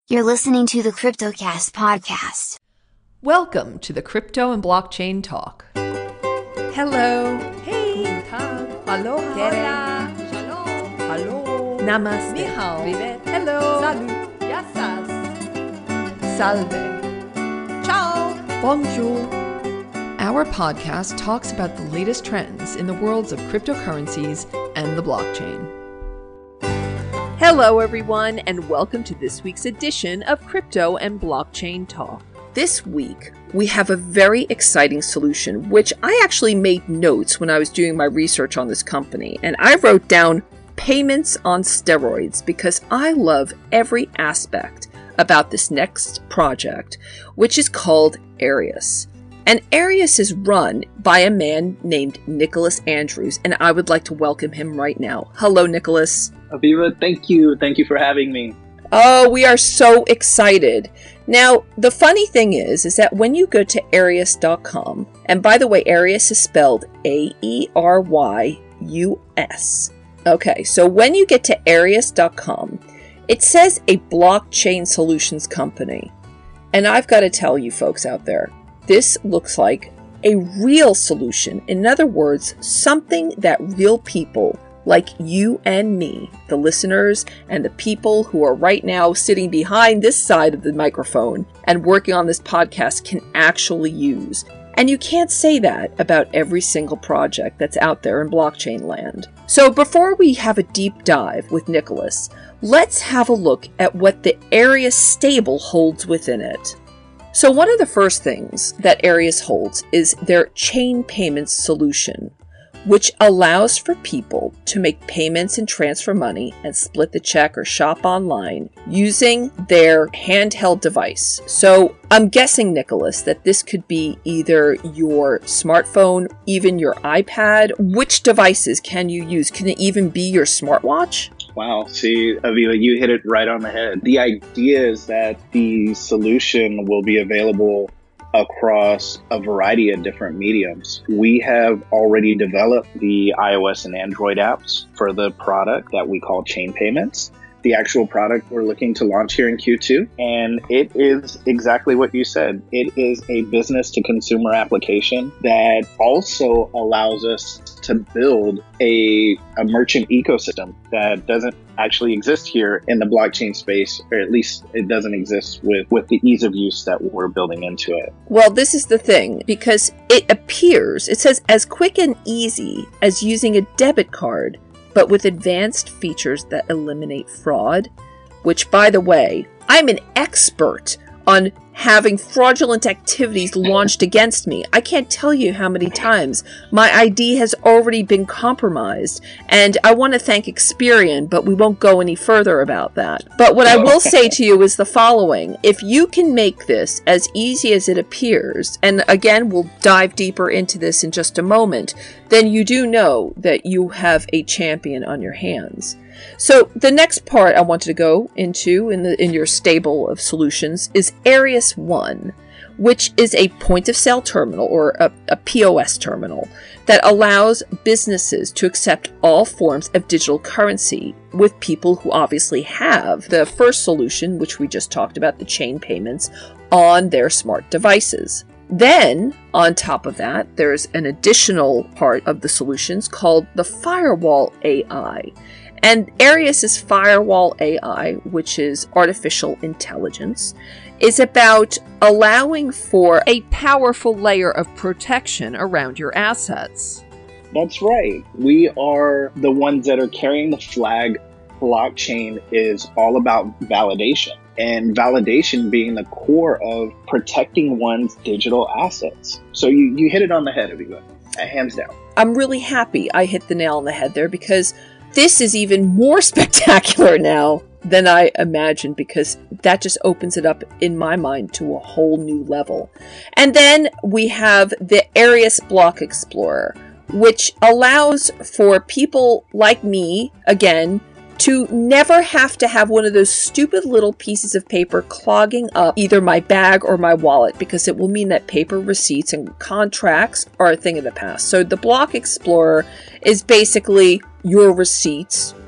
You're listening to the CryptoCast podcast. Welcome to the Crypto and Blockchain Talk. Hello. Hey. Aloha. Hola. Shalom. Hello. Namaste. Ni hao. Vivet. Hello. Salut. Yassas. Salve. Ciao. Bonjour. Our podcast talks about the latest trends in the worlds of cryptocurrencies and the blockchain. Hello, everyone, and welcome to this week's edition of Crypto and Blockchain Talk. This week, we have a very exciting solution, which I actually made notes when I was doing my research on this company, and I wrote down payments on steroids because I love every aspect about this next project, which is called Arius. And Arius is run by a man named Nicholas Andrews, and I would like to welcome him right now. Hello, Nicholas. Aviva, thank you. Thank you for having me. Oh, we are so excited. Now, the funny thing is that when you go to Arius.com, and by the way, Arius is spelled A-E-R-Y-U-S. Okay, so when you get to Arius.com, it says a blockchain solutions company. And I've got to tell you folks out there, this looks like a real solution. In other words, something that real people like you and me, the listeners and the people who are right now sitting behind this side of the microphone and working on this podcast can actually use. And you can't say that about every single project that's out there in blockchain land. So before we have a deep dive with Nicholas, let's have a look at what the Arius stable holds within it. So one of the first things that Arius holds is their chain payments solution, which allows for people to make payments and transfer money and split the check or shop online using their handheld device. So I'm guessing, Nicholas, that this could be either your smartphone, even your iPad. Which devices can you use? Can it even be your smartwatch? Wow. See, Aviva, you hit it right on the head. The idea is that the solution will be available across a variety of different mediums. We have already developed the iOS and Android apps for the product that we call Chain Payments. The actual product we're looking to launch here in Q2. And it is exactly what you said. It is a business to consumer application that also allows us to build a merchant ecosystem that doesn't actually exist here in the blockchain space, or at least it doesn't exist with the ease of use that we're building into it. Well, this is the thing, because it says as quick and easy as using a debit card, but with advanced features that eliminate fraud, which, by the way, I'm an expert on having fraudulent activities launched against me. I can't tell you how many times my ID has already been compromised, and I want to thank Experian, but we won't go any further about that. But what I will say to you is the following. If you can make this as easy as it appears, and again, we'll dive deeper into this in just a moment, then you do know that you have a champion on your hands. So the next part I wanted to go into in your stable of solutions is Arius One, which is a point of sale terminal or a POS terminal that allows businesses to accept all forms of digital currency with people who obviously have the first solution, which we just talked about, the chain payments, on their smart devices. Then, on top of that, there's an additional part of the solutions called the Firewall AI. And Arius's Firewall AI, which is artificial intelligence, is about allowing for a powerful layer of protection around your assets. That's right. We are the ones that are carrying the flag. Blockchain is all about validation, and validation being the core of protecting one's digital assets. So you hit it on the head, Aviva, hands down. I'm really happy I hit the nail on the head there, because this is even more spectacular now than I imagined, because that just opens it up in my mind to a whole new level. And then we have the Arius Block Explorer, which allows for people like me, again, to never have to have one of those stupid little pieces of paper clogging up either my bag or my wallet, because it will mean that paper receipts and contracts are a thing of the past. So the Block Explorer is basically your receipts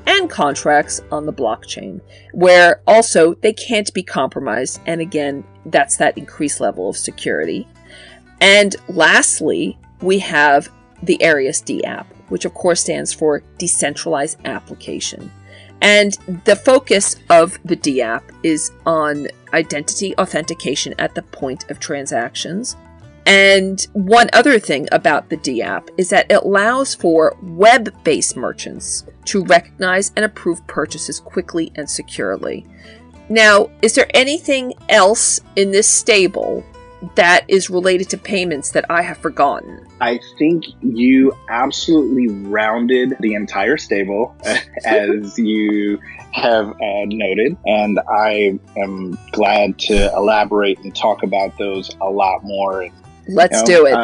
and contracts on the blockchain, where also they can't be compromised. And again, that's that increased level of security. And lastly, we have the Arius DApp, which of course stands for Decentralized Application. And the focus of the DApp is on identity authentication at the point of transactions. And one other thing about the DApp is that it allows for web-based merchants to recognize and approve purchases quickly and securely. Now, is there anything else in this stable that is related to payments that I have forgotten? I think you absolutely rounded the entire stable, as you have noted, and I am glad to elaborate and talk about those a lot more. Let's do it.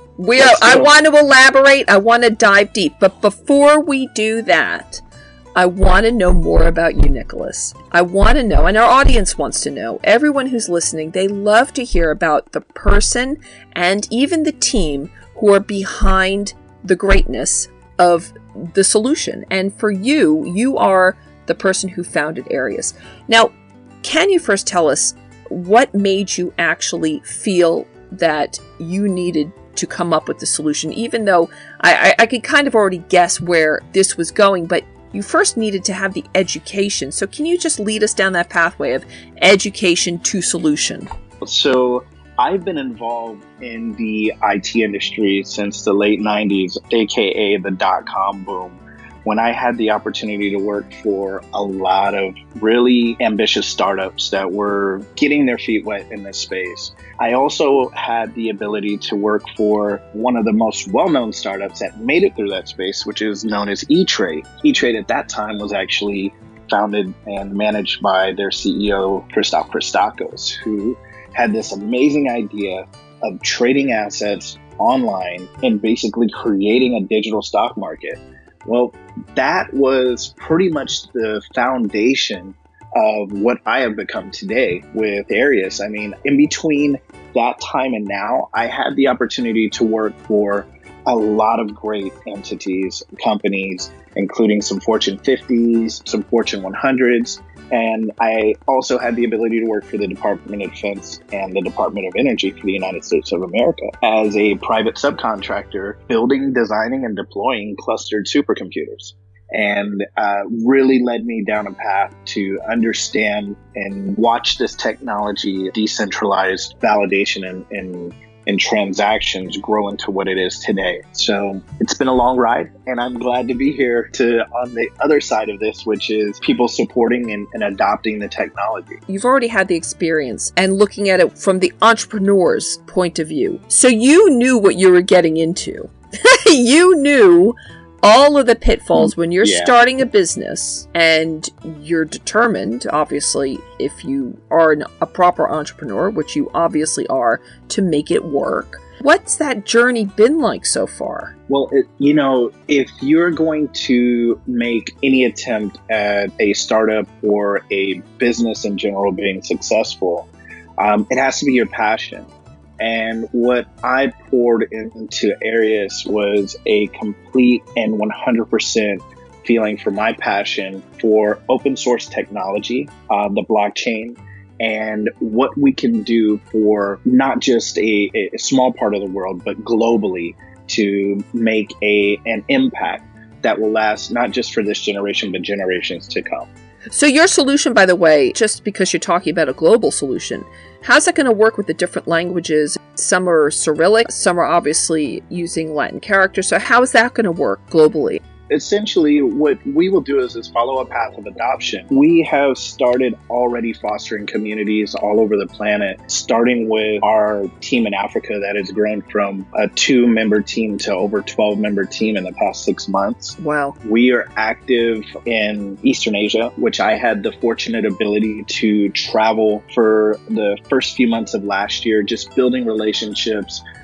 I want to elaborate. I want to dive deep. But before we do that, I want to know more about you, Nicholas. I want to know, and our audience wants to know, everyone who's listening, they love to hear about the person and even the team who are behind the greatness of the solution. And for you, you are the person who founded Arius. Now, can you first tell us what made you actually feel that you needed to come up with the solution, even though I could kind of already guess where this was going, but you first needed to have the education. So can you just lead us down that pathway of education to solution? So I've been involved in the IT industry since the late 90s, aka the dot-com boom, when I had the opportunity to work for a lot of really ambitious startups that were getting their feet wet in this space. I also had the ability to work for one of the most well-known startups that made it through that space, which is known as E-Trade. E-Trade at that time was actually founded and managed by their CEO, Christoph Christakis, who had this amazing idea of trading assets online and basically creating a digital stock market. Well, that was pretty much the foundation of what I have become today with Arius. I mean, in between that time and now, I had the opportunity to work for a lot of great entities, companies, including some Fortune 50s, some Fortune 100s. And I also had the ability to work for the Department of Defense and the Department of Energy for the United States of America as a private subcontractor, building, designing, and deploying clustered supercomputers. And really led me down a path to understand and watch this technology, decentralized validation and transactions grow into what it is today. So it's been a long ride, and I'm glad to be here on the other side of this, which is people supporting and adopting the technology. You've already had the experience and looking at it from the entrepreneur's point of view. So you knew what you were getting into. You knew all of the pitfalls when you're starting a business, and you're determined, obviously, if you are a proper entrepreneur, which you obviously are, to make it work. What's that journey been like so far? Well, if you're going to make any attempt at a startup or a business in general being successful, it has to be your passion. And what I poured into Arius was a complete and 100% feeling for my passion for open source technology, the blockchain, and what we can do for not just a small part of the world, but globally to make an impact that will last not just for this generation, but generations to come. So your solution, by the way, just because you're talking about a global solution, how's that going to work with the different languages? Some are Cyrillic, some are obviously using Latin characters. So how is that going to work globally? Essentially, what we will do is follow a path of adoption. We have started already fostering communities all over the planet, starting with our team in Africa that has grown from a 2-member team to over 12-member team in the past 6 months. Wow. We are active in Eastern Asia, which I had the fortunate ability to travel for the first few months of last year, just building relationships,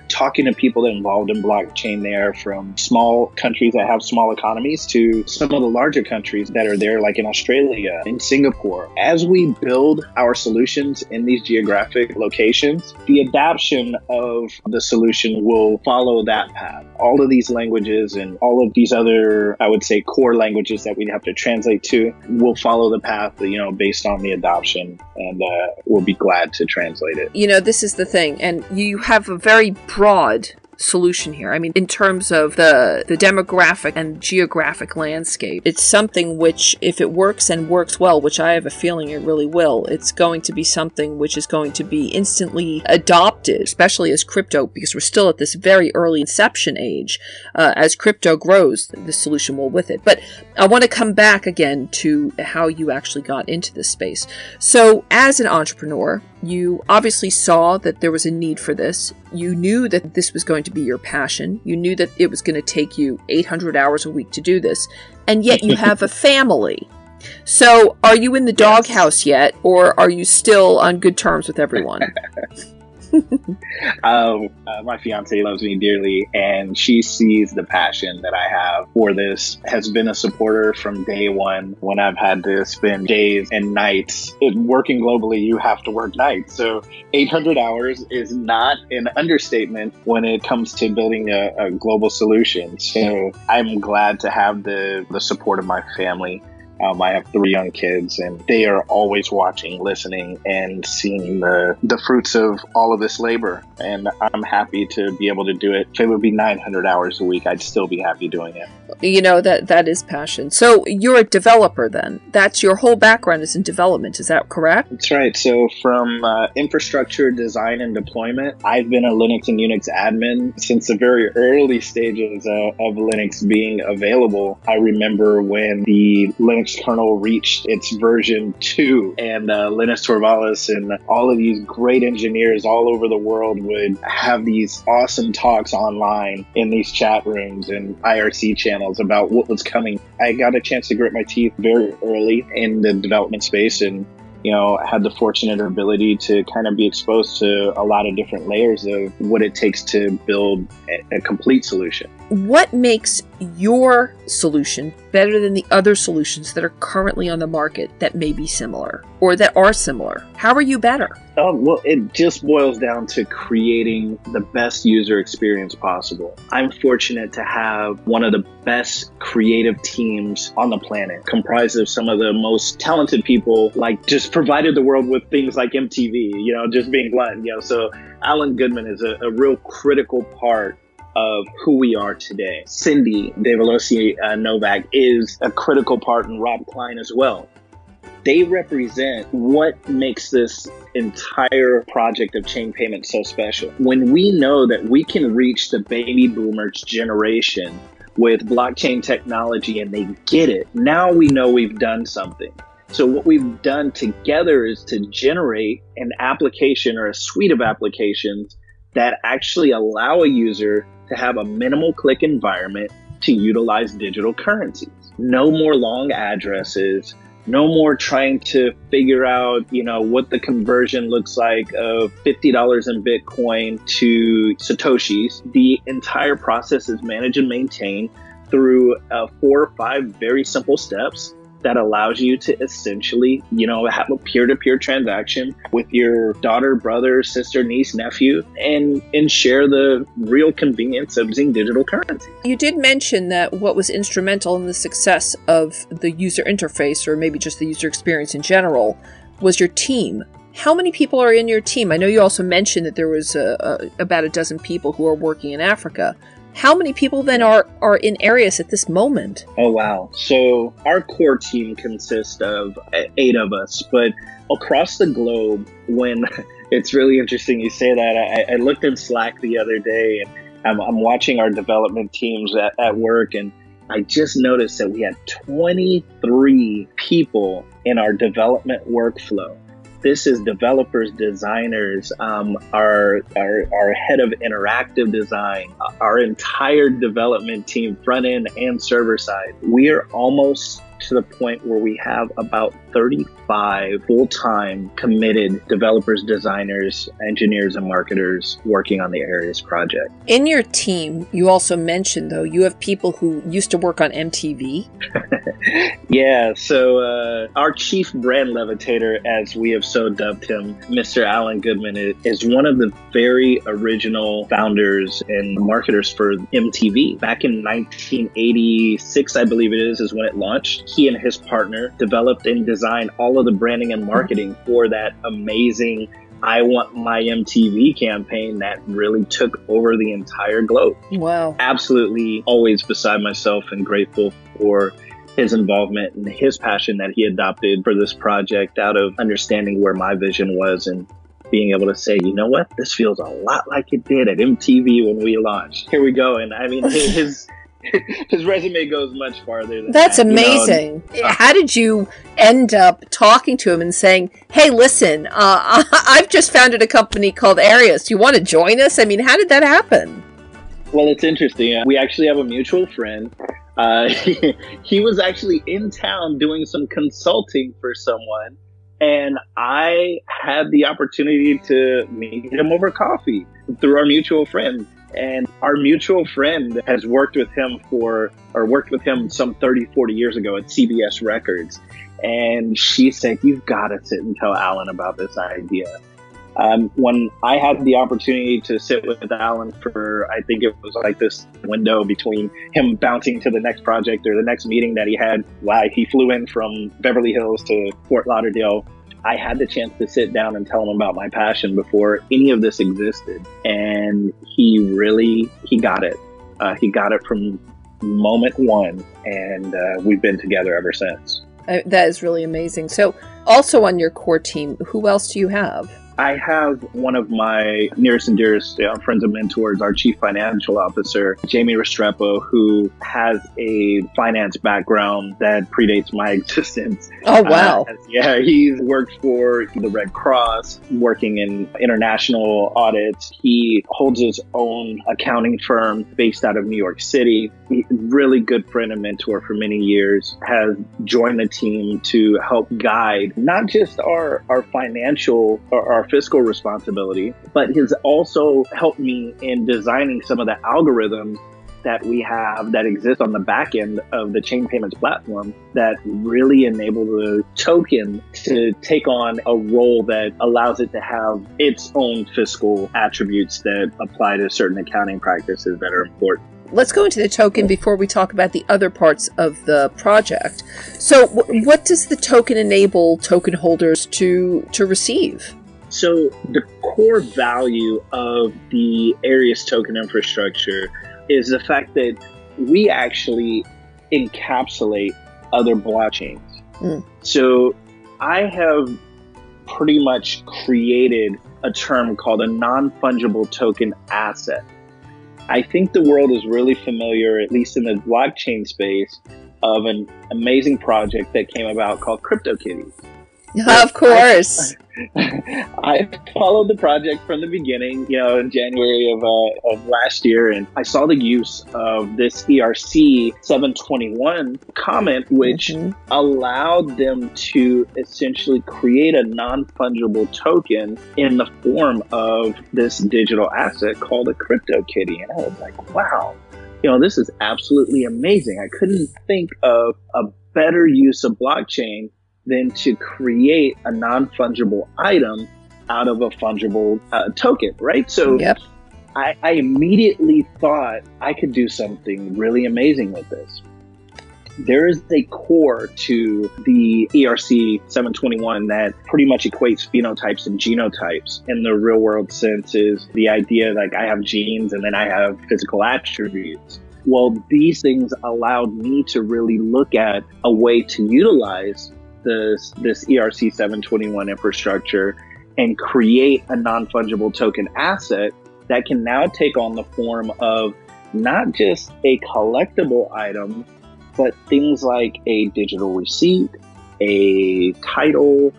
talking to people involved in blockchain there, from small countries that have small economies to some of the larger countries that are there, like in Australia, in Singapore. As we build our solutions in these geographic locations, the adoption of the solution will follow that path. All of these languages and all of these other, I would say, core languages that we'd have to translate to will follow the path, based on the adoption, and we'll be glad to translate it. This is the thing, and you have a very broad solution here. I mean, in terms of the demographic and geographic landscape, it's something which, if it works and works well, which I have a feeling it really will, it's going to be something which is going to be instantly adopted, especially as crypto, because we're still at this very early inception age. As crypto grows, the solution will with it. But I want to come back again to how you actually got into this space. So as an entrepreneur, you obviously saw that there was a need for this. You knew that this was going to be your passion. You knew that it was going to take you 800 hours a week to do this. And yet you have a family. So are you in the doghouse yet, or are you still on good terms with everyone? My fiance loves me dearly, and she sees the passion that I have for this, has been a supporter from day one when I've had to spend days and nights. Working globally, you have to work nights. So 800 hours is not an understatement when it comes to building a global solution. So I'm glad to have the support of my family. I have 3 young kids, and they are always watching, listening, and seeing the fruits of all of this labor. And I'm happy to be able to do it. If it would be 900 hours a week, I'd still be happy doing it. That is passion. So you're a developer then. That's your whole background is in development. Is that correct? That's right. So from infrastructure design and deployment, I've been a Linux and Unix admin since the very early stages of Linux being available. I remember when the Linux kernel reached its version 2, and Linus Torvalds and all of these great engineers all over the world would have these awesome talks online in these chat rooms and IRC channels about what was coming. I got a chance to grit my teeth very early in the development space, and had the fortunate ability to kind of be exposed to a lot of different layers of what it takes to build a complete solution. What makes your solution better than the other solutions that are currently on the market that may be similar or that are similar? How are you better? Well, it just boils down to creating the best user experience possible. I'm fortunate to have one of the best creative teams on the planet, comprised of some of the most talented people, like just provided the world with things like MTV, just being blunt. So Alan Goodman is a real critical part of who we are today. Cindy Devolosi Novak is a critical part, and Rob Klein as well. They represent what makes this entire project of chain payment so special. When we know that we can reach the baby boomers generation with blockchain technology and they get it, now we know we've done something. So what we've done together is to generate an application or a suite of applications that actually allow a user to have a minimal click environment to utilize digital currencies. No more long addresses, no more trying to figure out, what the conversion looks like of $50 in Bitcoin to Satoshis. The entire process is managed and maintained through 4 or 5 very simple steps that allows you to essentially, have a peer-to-peer transaction with your daughter, brother, sister, niece, nephew, and share the real convenience of using digital currency. You did mention that what was instrumental in the success of the user interface, or maybe just the user experience in general, was your team. How many people are in your team? I know you also mentioned that there was about a dozen people who are working in Africa. How many people then are in Aries at this moment? Oh, wow. So our core team consists of 8 of us, but across the globe, when it's really interesting you say that, I looked in Slack the other day, and I'm watching our development teams at work, and I just noticed that we had 23 people in our development workflow. This is developers, designers, our head of interactive design, our entire development team, front end and server side. We are almost to the point where we have about 35 full-time committed developers, designers, engineers, and marketers working on the Arius project. In your team, you also mentioned, though, you have people who used to work on MTV. Yeah, so our chief brand levitator, as we have so dubbed him, Mr. Alan Goodman, is one of the very original founders and marketers for MTV. Back in 1986, I believe it is when it launched. He and his partner developed and designed all of the branding and marketing for that amazing I Want My MTV campaign that really took over the entire globe. Wow. Absolutely always beside myself and grateful for his involvement and his passion that he adopted for this project out of understanding where my vision was and being able to say, you know what, this feels a lot like it did at MTV when we launched. Here we go. And I mean, his resume goes much farther than That's that. amazing. How did you end up talking to him and saying, hey, listen, I've just founded a company called Arius. Do you want to join us? I mean, how did that happen? Well, it's interesting. We actually have a mutual friend. He was actually in town doing some consulting for someone, and I had the opportunity to meet him over coffee through our mutual friend. And our mutual friend has worked with him some 30, 40 years ago at CBS Records. And she said, you've got to sit and tell Alan about this idea. When I had the opportunity to sit with Alan for, I think it was like this window between him bouncing to the next project or the next meeting that he had while he flew in from Beverly Hills to Fort Lauderdale, I had the chance to sit down and tell him about my passion before any of this existed. And he got it. He got it from moment one, and we've been together ever since. That is really amazing. So also on your core team, who else do you have? I have one of my nearest and dearest friends and mentors, our chief financial officer, Jamie Restrepo, who has a finance background that predates my existence. Oh, wow. He's worked for the Red Cross, working in international audits. He holds his own accounting firm based out of New York City. Really good friend and mentor for many years, has joined the team to help guide not just our financial or our fiscal responsibility, but has also helped me in designing some of the algorithms that we have that exist on the back end of the chain payments platform that really enable the token to take on a role that allows it to have its own fiscal attributes that apply to certain accounting practices that are important. Let's go into the token before we talk about the other parts of the project. So what does the token enable token holders to receive? So the core value of the Arius token infrastructure is the fact that we actually encapsulate other blockchains. So I have pretty much created a term called a non-fungible token asset. I think the world is really familiar, at least in the blockchain space, of an amazing project that came about called CryptoKitties. Of course. I followed the project from the beginning, in January of last year, and I saw the use of this ERC 721 comment, which allowed them to essentially create a non-fungible token in the form of this digital asset called a CryptoKitty. And I was like, wow, this is absolutely amazing. I couldn't think of a better use of blockchain than to create a non-fungible item out of a fungible token, right? So yep. I immediately thought I could do something really amazing with this. There is a core to the ERC 721 that pretty much equates phenotypes and genotypes in the real world sense. Is the idea like I have genes and then I have physical attributes. Well, these things allowed me to really look at a way to utilize this ERC 721 infrastructure and create a non-fungible token asset that can now take on the form of not just a collectible item, but things like a digital receipt, a title,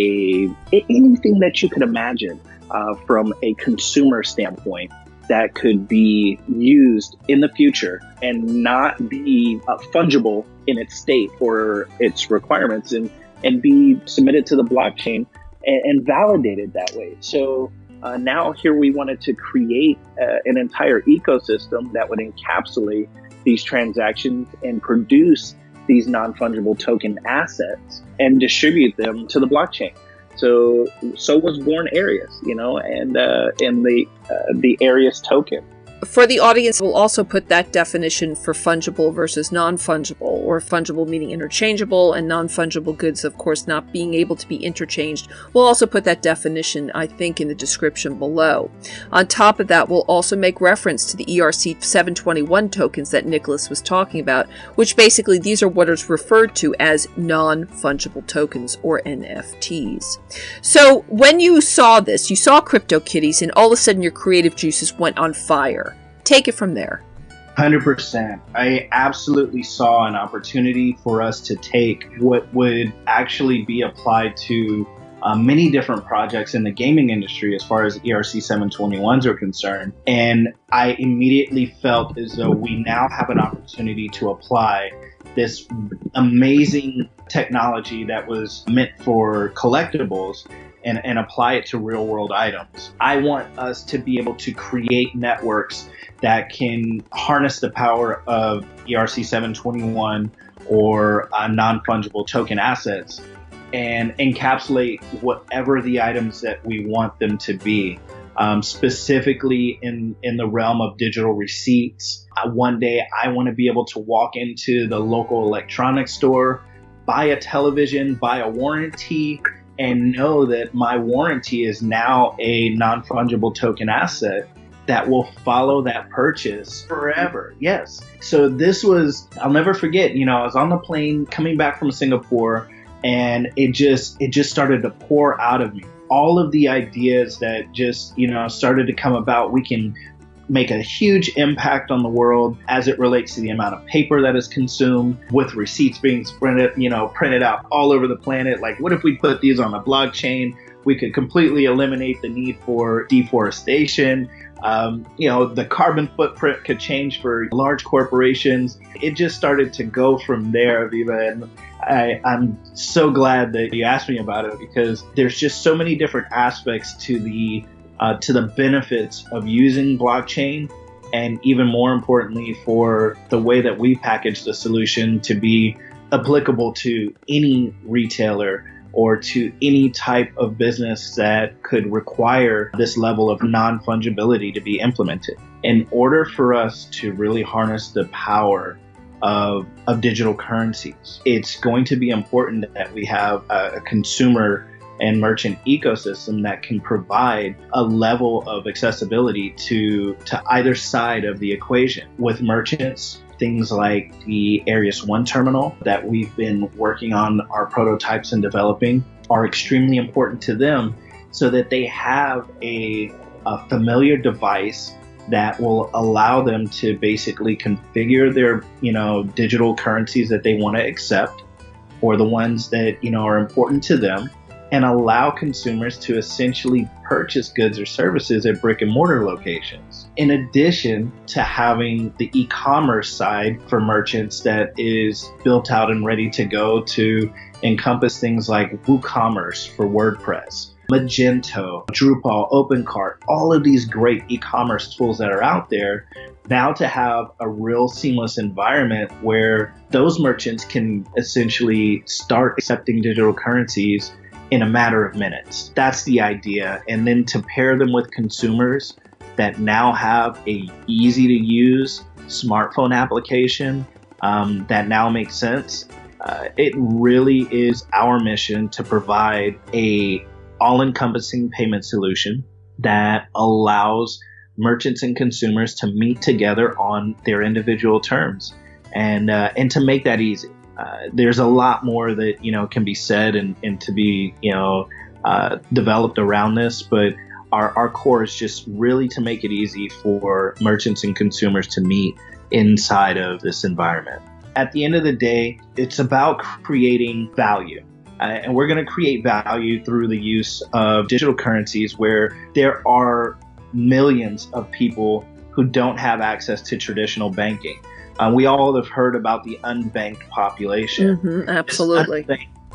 anything that you could imagine from a consumer standpoint that could be used in the future and not be fungible in its state or its requirements. And and be submitted to the blockchain and validated that way. So now here we wanted to create an entire ecosystem that would encapsulate these transactions and produce these non-fungible token assets and distribute them to the blockchain. So was born Arius, and the Arius token. For the audience, we'll also put that definition for fungible versus non-fungible, or fungible meaning interchangeable, and non-fungible goods, of course, not being able to be interchanged. We'll also put that definition, I think, in the description below. On top of that, we'll also make reference to the ERC 721 tokens that Nicholas was talking about, which basically these are what is referred to as non-fungible tokens, or NFTs. So when you saw this, you saw CryptoKitties, and all of a sudden your creative juices went on fire. Take it from there. 100%. I absolutely saw an opportunity for us to take what would actually be applied to many different projects in the gaming industry as far as ERC 721s are concerned. And I immediately felt as though we now have an opportunity to apply this amazing technology that was meant for collectibles and apply it to real world items. I want us to be able to create networks that can harness the power of ERC 721 or non-fungible token assets and encapsulate whatever the items that we want them to be. Specifically in the realm of digital receipts. One day I want to be able to walk into the local electronics store, buy a television, buy a warranty, and know that my warranty is now a non-fungible token asset that will follow that purchase forever. Yes. So this was, I'll never forget, I was on the plane coming back from Singapore, and it just started to pour out of me. All of the ideas that just, started to come about. We can make a huge impact on the world as it relates to the amount of paper that is consumed, with receipts being printed out all over the planet. Like, what if we put these on a blockchain? We could completely eliminate the need for deforestation. The carbon footprint could change for large corporations. It just started to go from there, Aviva. And I'm so glad that you asked me about it, because there's just so many different aspects to the benefits of using blockchain, and even more importantly, for the way that we package the solution to be applicable to any retailer or to any type of business that could require this level of non-fungibility to be implemented. In order for us to really harness the power of digital currencies, it's going to be important that we have a consumer and merchant ecosystem that can provide a level of accessibility to either side of the equation. With merchants, things like the Arius One terminal that we've been working on our prototypes and developing are extremely important to them, so that they have a familiar device that will allow them to basically configure their digital currencies that they want to accept, or the ones that are important to them, and allow consumers to essentially purchase goods or services at brick and mortar locations. In addition to having the e-commerce side for merchants that is built out and ready to go to encompass things like WooCommerce for WordPress, Magento, Drupal, OpenCart, all of these great e-commerce tools that are out there, now to have a real seamless environment where those merchants can essentially start accepting digital currencies in a matter of minutes. That's the idea. And then to pair them with consumers that now have a easy to use smartphone application that now makes sense. It really is our mission to provide a all-encompassing payment solution that allows merchants and consumers to meet together on their individual terms, and to make that easy. There's a lot more that can be said and to be developed around this, but our core is just really to make it easy for merchants and consumers to meet inside of this environment. At the end of the day, it's about creating value. And we're going to create value through the use of digital currencies, where there are millions of people who don't have access to traditional banking. We all have heard about the unbanked population. Absolutely. This unbanked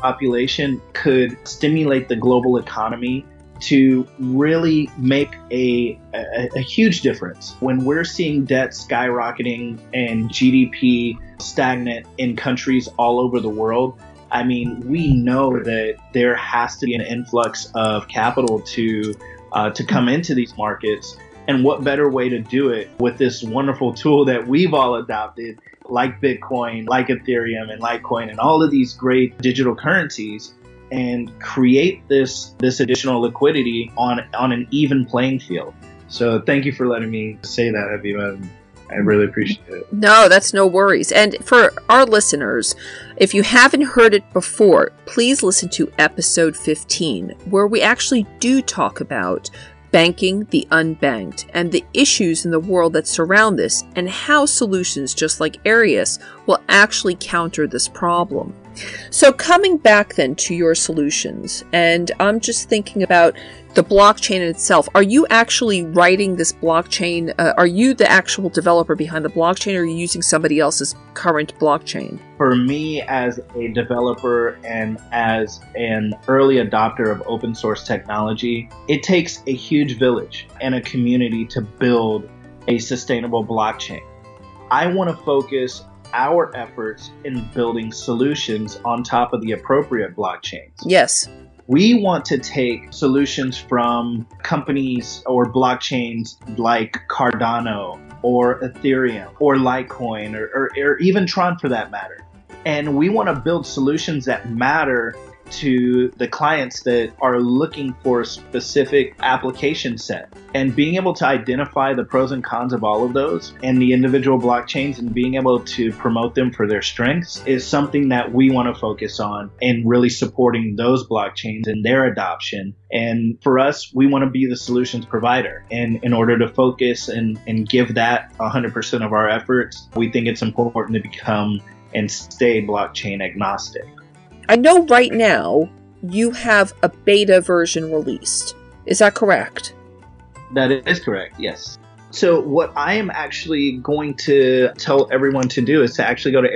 population could stimulate the global economy to really make a huge difference. When we're seeing debt skyrocketing and GDP stagnant in countries all over the world, I mean, we know that there has to be an influx of capital to come into these markets. And what better way to do it with this wonderful tool that we've all adopted, like Bitcoin, like Ethereum and Litecoin and all of these great digital currencies, and create this additional liquidity on an even playing field. So thank you for letting me say that, Aviva. I really appreciate it. No, that's no worries. And for our listeners, if you haven't heard it before, please listen to episode 15, where we actually do talk about banking the unbanked and the issues in the world that surround this, and how solutions just like Arius will actually counter this problem. So coming back then to your solutions, and I'm just thinking about the blockchain itself. Are you actually writing this blockchain? Are you the actual developer behind the blockchain, or are you using somebody else's current blockchain? For me, as a developer and as an early adopter of open source technology, it takes a huge village and a community to build a sustainable blockchain. I want to focus our efforts in building solutions on top of the appropriate blockchains. Yes. We want to take solutions from companies or blockchains like Cardano or Ethereum or Litecoin or even Tron for that matter. And we want to build solutions that matter to the clients that are looking for a specific application set. And being able to identify the pros and cons of all of those and the individual blockchains and being able to promote them for their strengths is something that we want to focus on, and really supporting those blockchains and their adoption. And for us, we want to be the solutions provider. And in order to focus and give that 100% of our efforts, we think it's important to become and stay blockchain agnostic. I know right now you have a beta version released. Is that correct? That is correct, yes. So what I am actually going to tell everyone to do is to actually go to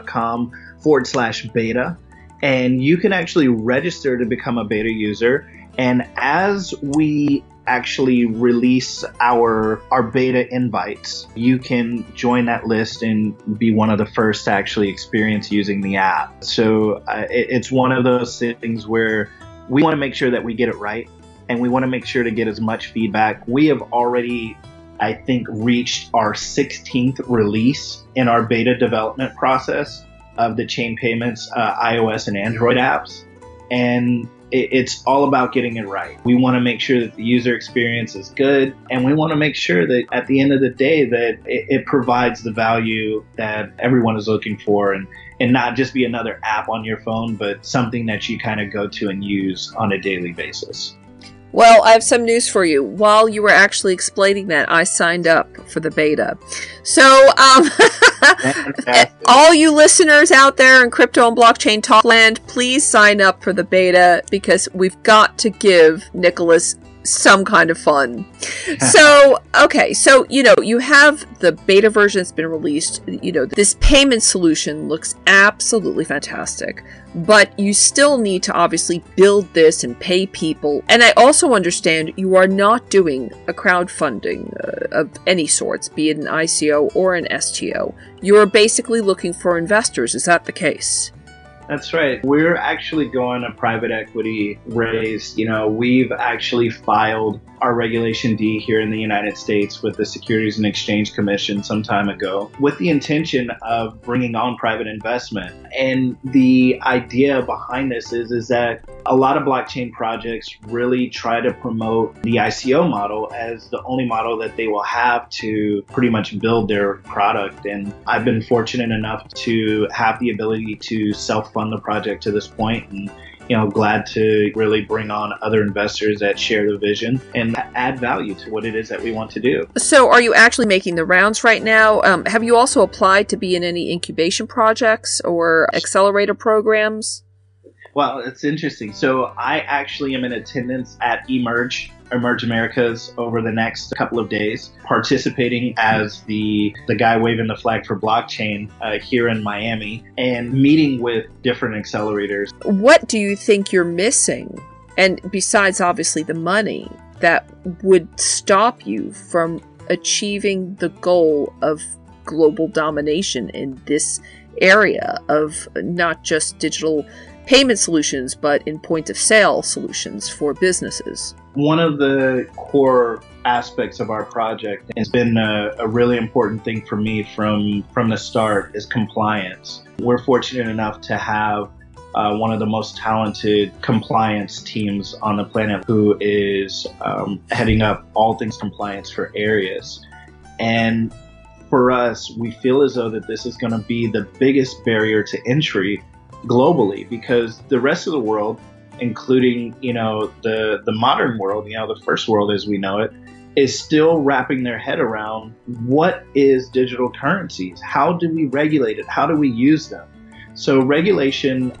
arius.com/beta, and you can actually register to become a beta user. And as we actually release our beta invites, you can join that list and be one of the first to actually experience using the app. So it's one of those things where we want to make sure that we get it right, and we want to make sure to get as much feedback. We have already, I think, reached our 16th release in our beta development process of the Chain Payments iOS and Android apps. And it's all about getting it right. We want to make sure that the user experience is good, and we want to make sure that at the end of the day that it provides the value that everyone is looking for, and not just be another app on your phone, but something that you kind of go to and use on a daily basis. Well, I have some news for you. While you were actually explaining that, I signed up for the beta. So, all you listeners out there in crypto and blockchain talk land, please sign up for the beta, because we've got to give Nicholas some kind of fun. So, okay, so, you have the beta version that's been released. This payment solution looks absolutely fantastic, but you still need to obviously build this and pay people. And I also understand you are not doing a crowdfunding of any sorts, be it an ICO or an STO. You are basically looking for investors. Is that the case? That's right. We're actually going a private equity raise. We've actually filed our Regulation D here in the United States with the Securities and Exchange Commission some time ago with the intention of bringing on private investment. And the idea behind this is that a lot of blockchain projects really try to promote the ICO model as the only model that they will have to pretty much build their product. And I've been fortunate enough to have the ability to self-fund the project to this point, and glad to really bring on other investors that share the vision and add value to what it is that we want to do. So are you actually making the rounds right now? Have you also applied to be in any incubation projects or accelerator programs? Well, it's interesting. So I actually am in attendance at Emerge Americas over the next couple of days, participating as the guy waving the flag for blockchain here in Miami and meeting with different accelerators. What do you think you're missing? And besides, obviously, the money that would stop you from achieving the goal of global domination in this area of not just digital payment solutions, but in point of sale solutions for businesses? One of the core aspects of our project has been a really important thing for me from the start is compliance. We're fortunate enough to have one of the most talented compliance teams on the planet who is heading up all things compliance for Arius. And for us, we feel as though that this is going to be the biggest barrier to entry globally, because the rest of the world, including, the modern world, the first world as we know it, is still wrapping their head around what is digital currencies? How do we regulate it? How do we use them? So regulation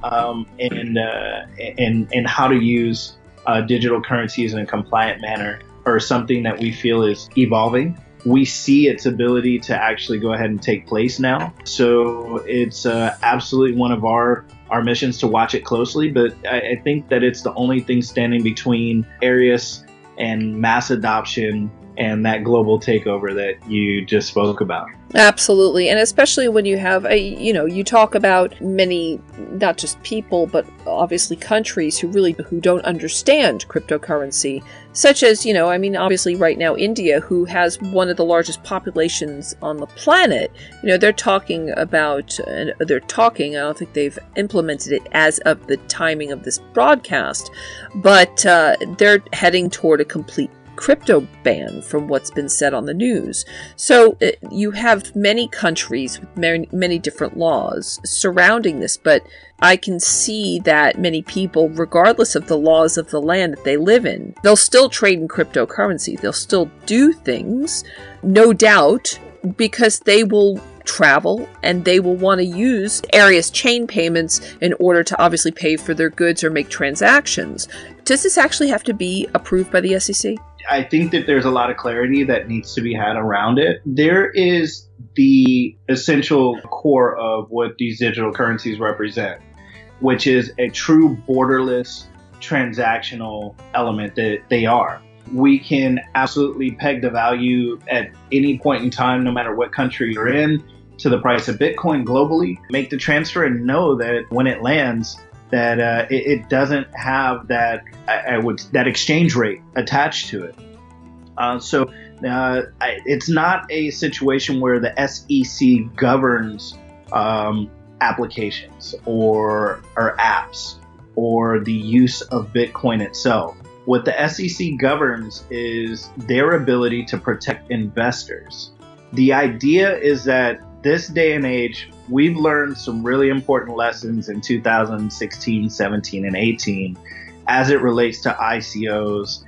and how to use digital currencies in a compliant manner are something that we feel is evolving. We see its ability to actually go ahead and take place now. So it's absolutely one of our missions to watch it closely. But I think that it's the only thing standing between Arius and mass adoption and that global takeover that you just spoke about. Absolutely. And especially when you have, you talk about many, not just people, but obviously countries who don't understand cryptocurrency, such as, obviously right now, India, who has one of the largest populations on the planet. They're talking about, I don't think they've implemented it as of the timing of this broadcast, but they're heading toward a complete crypto ban from what's been said on the news. So you have many countries with many different laws surrounding this, but I can see that many people, regardless of the laws of the land that they live in, they'll still trade in cryptocurrency. They'll still do things, no doubt, because they will travel and they will want to use Arius chain payments in order to obviously pay for their goods or make transactions. Does this actually have to be approved by the SEC? I think that there's a lot of clarity that needs to be had around it. There is the essential core of what these digital currencies represent, which is a true borderless transactional element that they are. We can absolutely peg the value at any point in time, no matter what country you're in, to the price of Bitcoin globally, make the transfer and know that when it lands, that it doesn't have that that exchange rate attached to it. So it's not a situation where the SEC governs applications or apps or the use of Bitcoin itself. What the SEC governs is their ability to protect investors. The idea is that this day and age, we've learned some really important lessons in 2016, 17, and 18 as it relates to ICOs,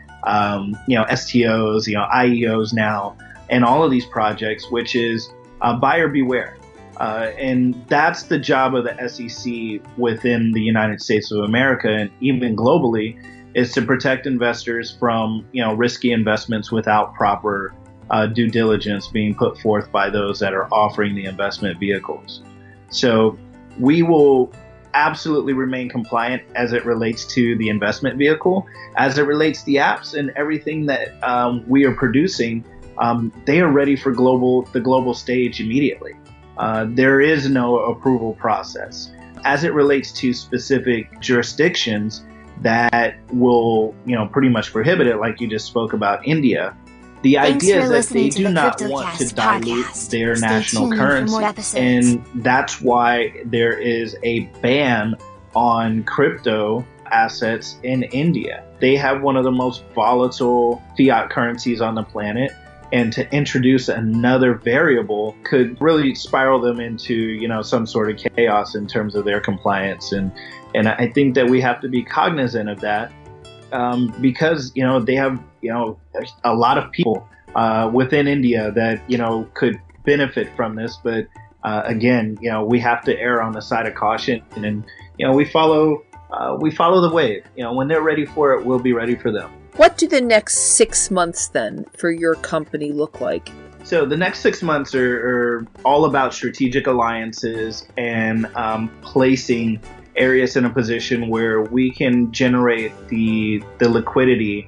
STOs, IEOs now, and all of these projects, which is buyer beware. And that's the job of the SEC within the United States of America and even globally, is to protect investors from, risky investments without proper due diligence being put forth by those that are offering the investment vehicles. So we will absolutely remain compliant as it relates to the investment vehicle. As it relates to the apps and everything that we are producing, they are ready for the global stage immediately. There is no approval process. As it relates to specific jurisdictions that will, pretty much prohibit it, like you just spoke about India, the idea is that they do not want to dilute their national currency. And that's why there is a ban on crypto assets in India. They have one of the most volatile fiat currencies on the planet. And to introduce another variable could really spiral them into, some sort of chaos in terms of their compliance. And I think that we have to be cognizant of that. Because, they have, a lot of people within India that, could benefit from this. But again, we have to err on the side of caution. And we follow we follow the wave. When they're ready for it, we'll be ready for them. What do the next 6 months then for your company look like? So the next 6 months are all about strategic alliances and placing Arius in a position where we can generate the liquidity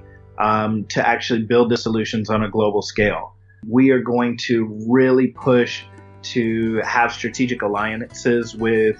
to actually build the solutions on a global scale. We are going to really push to have strategic alliances with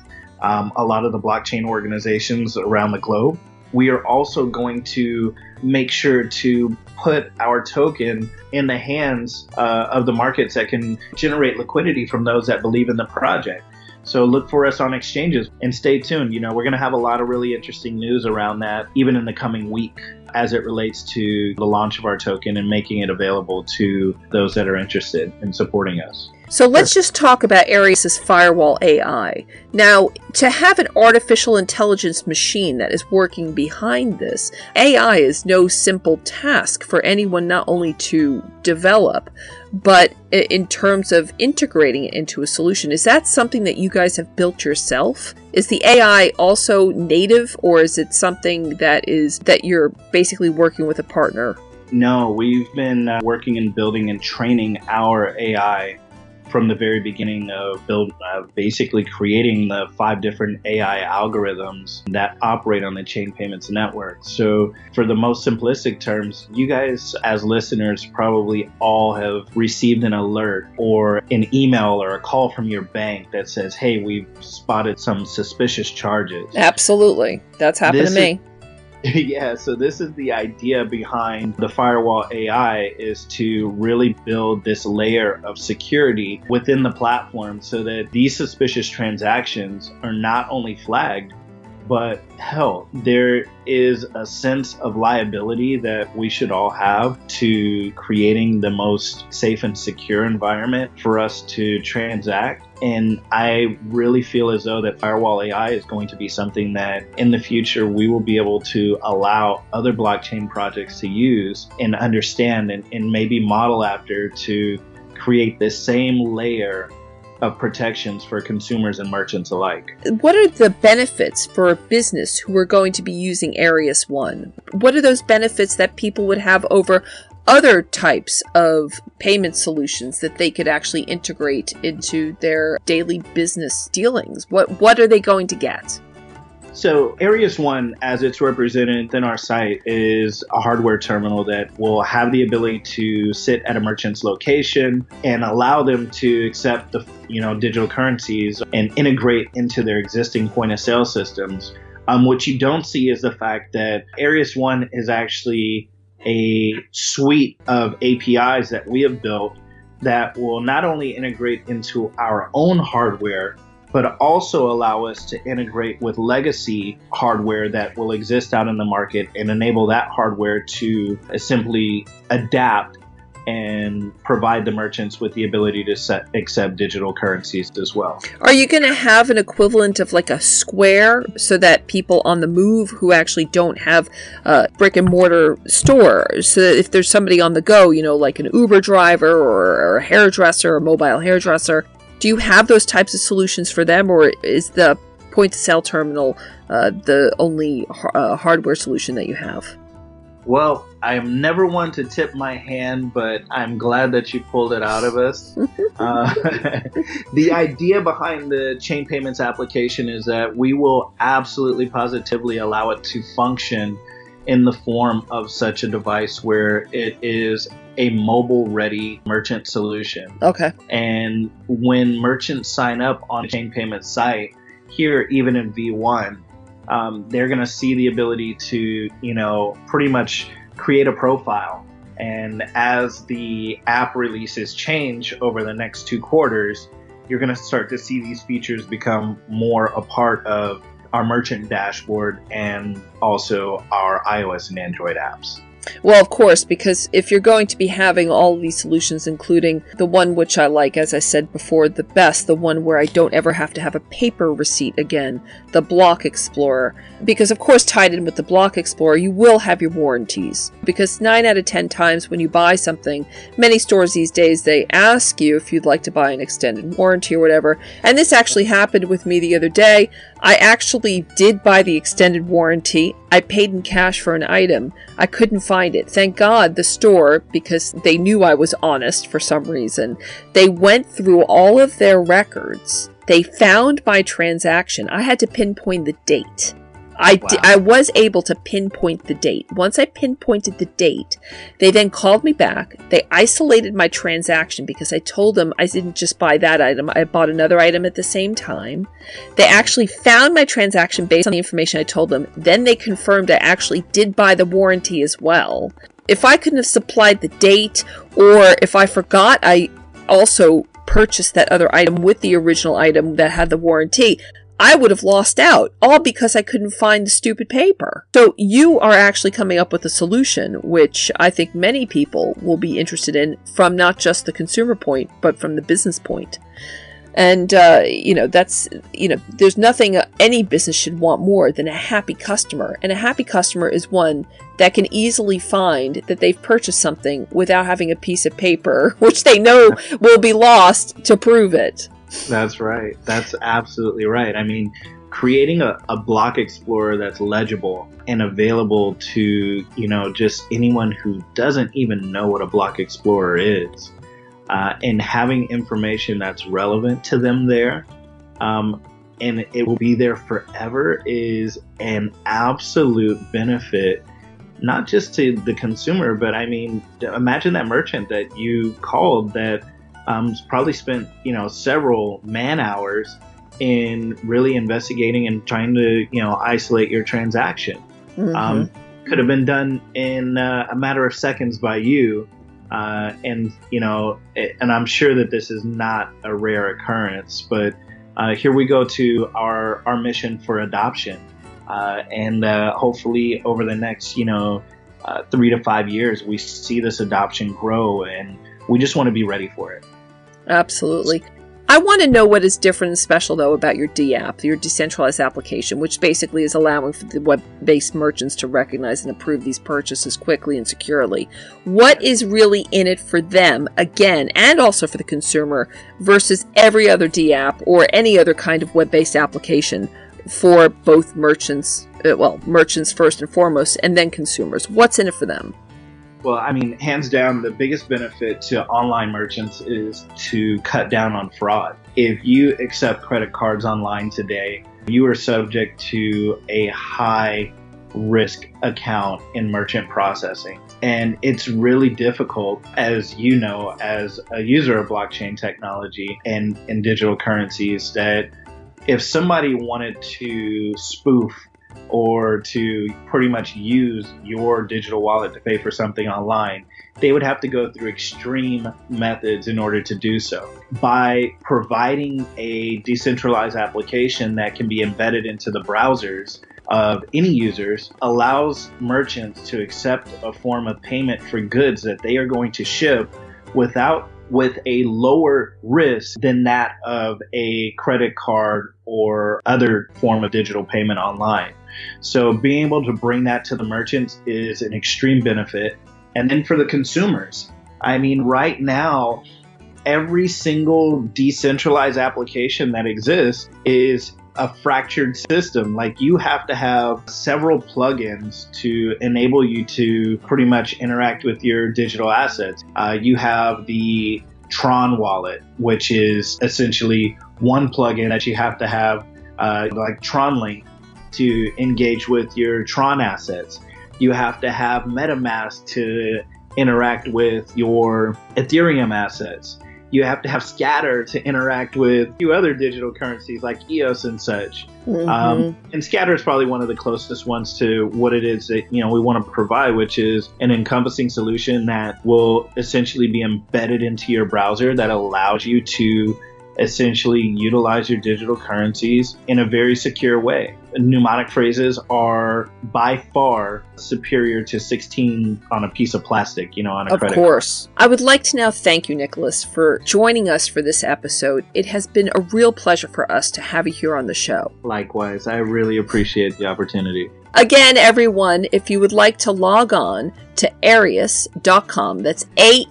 a lot of the blockchain organizations around the globe. We are also going to make sure to put our token in the hands of the markets that can generate liquidity from those that believe in the project. So look for us on exchanges and stay tuned. We're going to have a lot of really interesting news around that, even in the coming week, as it relates to the launch of our token and making it available to those that are interested in supporting us. So let's just talk about Arius's Firewall AI. Now, to have an artificial intelligence machine that is working behind this, AI is no simple task for anyone not only to develop, but in terms of integrating it into a solution. Is that something that you guys have built yourself? Is the AI also native, or is it something that you're basically working with a partner? No, we've been working and building and training our AI from the very beginning of basically creating the 5 different AI algorithms that operate on the Chain Payments Network. So for the most simplistic terms, you guys as listeners probably all have received an alert or an email or a call from your bank that says, hey, we've spotted some suspicious charges. Absolutely. That's happened to me. Yeah, so this is the idea behind the Firewall AI, is to really build this layer of security within the platform so that these suspicious transactions are not only flagged, but hell, there is a sense of liability that we should all have to creating the most safe and secure environment for us to transact. And I really feel as though that Firewall AI is going to be something that in the future we will be able to allow other blockchain projects to use and understand and maybe model after to create this same layer of protections for consumers and merchants alike. What are the benefits for a business who are going to be using Arius One? What are those benefits that people would have over other types of payment solutions that they could actually integrate into their daily business dealings? What are they going to get? So Arius One, as it's represented in our site, is a hardware terminal that will have the ability to sit at a merchant's location and allow them to accept the digital currencies and integrate into their existing point of sale systems. What you don't see is the fact that Arius One is actually a suite of APIs that we have built that will not only integrate into our own hardware, but also allow us to integrate with legacy hardware that will exist out in the market and enable that hardware to simply adapt and provide the merchants with the ability to accept digital currencies as well. Are you going to have an equivalent of like a Square so that people on the move who actually don't have a brick and mortar store, so that if there's somebody on the go, like an Uber driver or a hairdresser, a mobile hairdresser, do you have those types of solutions for them, or is the point-of-sale terminal the only hardware solution that you have? Well, I'm never one to tip my hand, but I'm glad that you pulled it out of us. The idea behind the Chain Payments application is that we will absolutely positively allow it to function in the form of such a device where it is a mobile-ready merchant solution. Okay. And when merchants sign up on a Chain Payments site, here even in V1, they're going to see the ability to, pretty much create a profile. And as the app releases change over the next 2 quarters, you're going to start to see these features become more a part of our merchant dashboard and also our iOS and Android apps. Well, of course, because if you're going to be having all of these solutions, including the one which I like, as I said before, the best, the one where I don't ever have to have a paper receipt again, the Block Explorer. Because, of course, tied in with the Block Explorer, you will have your warranties. Because 9 out of 10 times when you buy something, many stores these days, they ask you if you'd like to buy an extended warranty or whatever. And this actually happened with me the other day. I actually did buy the extended warranty. I paid in cash for an item. I couldn't find it. Thank God the store, because they knew I was honest for some reason, they went through all of their records. They found my transaction. I had to pinpoint the date. I was able to pinpoint the date. Once I pinpointed the date, they then called me back. They isolated my transaction because I told them I didn't just buy that item. I bought another item at the same time. They actually found my transaction based on the information I told them. Then they confirmed I actually did buy the warranty as well. If I couldn't have supplied the date, or if I forgot I also purchased that other item with the original item that had the warranty, I would have lost out, all because I couldn't find the stupid paper. So you are actually coming up with a solution, which I think many people will be interested in from not just the consumer point, but from the business point. And, there's nothing any business should want more than a happy customer. And a happy customer is one that can easily find that they've purchased something without having a piece of paper, which they know will be lost, to prove it. That's right. That's absolutely right. I mean, creating a Block Explorer that's legible and available to, just anyone who doesn't even know what a Block Explorer is, and having information that's relevant to them there, and it will be there forever, is an absolute benefit, not just to the consumer, but I mean, imagine that merchant that you called that probably spent, several man hours in really investigating and trying to, isolate your transaction. Mm-hmm. Could have been done in a matter of seconds by you. And I'm sure that this is not a rare occurrence, but here we go to our mission for adoption. And hopefully over the next, 3 to 5 years, we see this adoption grow, and we just want to be ready for it. Absolutely. I want to know what is different and special, though, about your DApp, your decentralized application, which basically is allowing for the web-based merchants to recognize and approve these purchases quickly and securely. What is really in it for them, again, and also for the consumer, versus every other DApp or any other kind of web-based application for both merchants, merchants first and foremost, and then consumers? What's in it for them? Well, I mean, hands down, the biggest benefit to online merchants is to cut down on fraud. If you accept credit cards online today, you are subject to a high risk account in merchant processing. And it's really difficult, as you know, as a user of blockchain technology and digital currencies, that if somebody wanted to spoof or to pretty much use your digital wallet to pay for something online, they would have to go through extreme methods in order to do so. By providing a decentralized application that can be embedded into the browsers of any users, allows merchants to accept a form of payment for goods that they are going to ship with a lower risk than that of a credit card or other form of digital payment online. So being able to bring that to the merchants is an extreme benefit. And then for the consumers, I mean, right now, every single decentralized application that exists is a fractured system. Like, you have to have several plugins to enable you to pretty much interact with your digital assets. You have the Tron wallet, which is essentially one plugin that you have to have, like TronLink, to engage with your Tron assets. You have to have MetaMask to interact with your Ethereum assets. You have to have Scatter to interact with a few other digital currencies like EOS and such. Mm-hmm. And Scatter is probably one of the closest ones to what it is that we want to provide, which is an encompassing solution that will essentially be embedded into your browser that allows you to essentially utilize your digital currencies in a very secure way. Mnemonic phrases are by far superior to 16 on a piece of plastic, on a credit card. Of course. I would like to now thank you, Nicholas, for joining us for this episode. It has been a real pleasure for us to have you here on the show. Likewise, I really appreciate the opportunity. Again, everyone, if you would like to log on to Aeryus.com, that's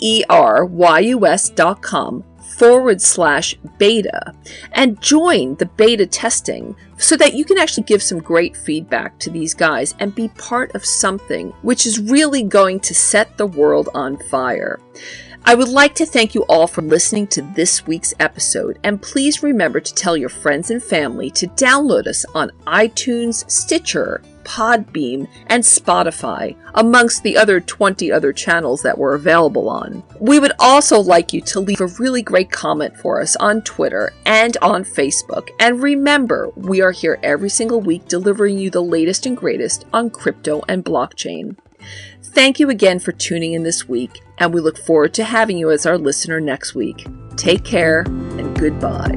AERYUS.com/beta, and join the beta testing so that you can actually give some great feedback to these guys and be part of something which is really going to set the world on fire. I would like to thank you all for listening to this week's episode, and please remember to tell your friends and family to download us on iTunes, Stitcher, Podbeam, and Spotify, amongst the other 20 other channels that we're available on. We would also like you to leave a really great comment for us on Twitter and on Facebook. And remember, we are here every single week delivering you the latest and greatest on crypto and blockchain. Thank you again for tuning in this week, and we look forward to having you as our listener next week. Take care, and goodbye.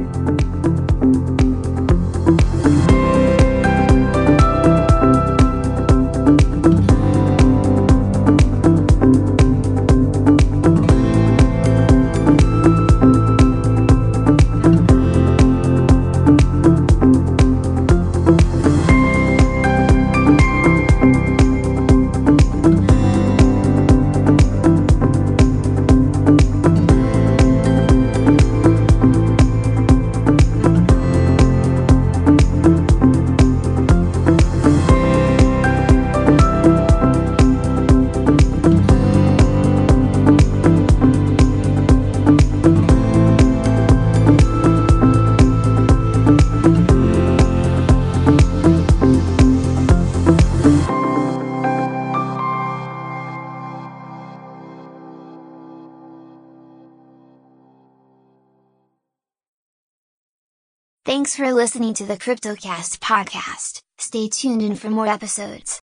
Thanks for listening to the CryptoCast podcast. Stay tuned in for more episodes.